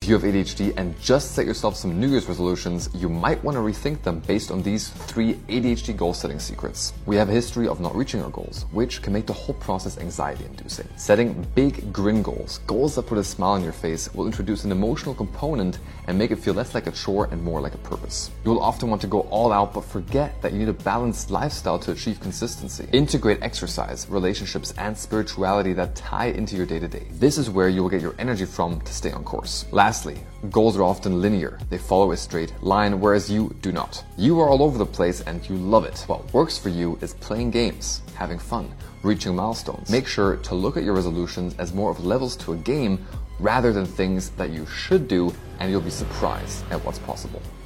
If you have ADHD and just set yourself some New Year's resolutions, you might want to rethink them based on these 3 ADHD goal setting secrets. We have a history of not reaching our goals, which can make the whole process anxiety-inducing. Setting big grin goals, goals that put a smile on your face, will introduce an emotional component and make it feel less like a chore and more like a purpose. You will often want to go all out, but forget that you need a balanced lifestyle to achieve consistency. Integrate exercise, relationships, and spirituality that tie into your day-to-day. This is where you will get your energy from to stay on course. Lastly, goals are often linear. They follow a straight line, whereas you do not. You are all over the place and you love it. What works for you is playing games, having fun, reaching milestones. Make sure to look at your resolutions as more of levels to a game rather than things that you should do, and you'll be surprised at what's possible.